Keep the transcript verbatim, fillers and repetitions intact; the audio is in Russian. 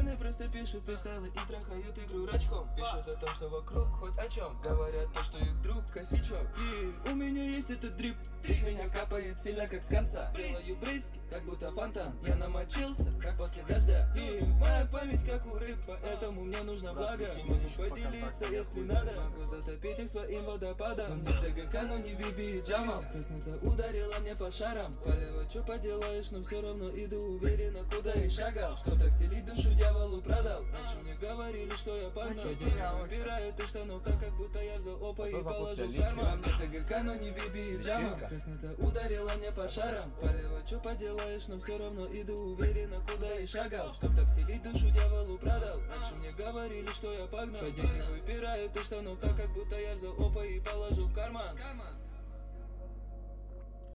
Пацаны просто пишут фристайлы и трахают игру рачком. Пишут о том, что вокруг хоть о чем. Говорят то, что их друг косячок. И у меня есть этот дрип, из меня капает сильно как с конца. Делаю брызги, как будто фонтан. Я намочился, как после дождя. И моя память как у рыб, поэтому мне нужна влага. Могу поделиться, если надо. Могу затопить их своим водопадом. Не ТГК, но не Виби и Джамал. Краснота ударила мне по шарам. Полево, чё поделаешь, но все равно иду уверенно, куда и шагал. Что так стелить душу дьяволу продал. Раньше мне говорили, что я погнал. Выбираю из штанов так, как будто я взял опа и положил в карман. Не ТГК, но не Виби и Джамал. Краснота ударила мне по шарам. Полево, чё поделаешь, но все равно иду уверенно, куда и шагал. Чтоб так стелить душу дьяволу продал. Раньше мне говорили, что я погнал. Деньги выпирают из штанов так, как будто я взял опа и положил в карман.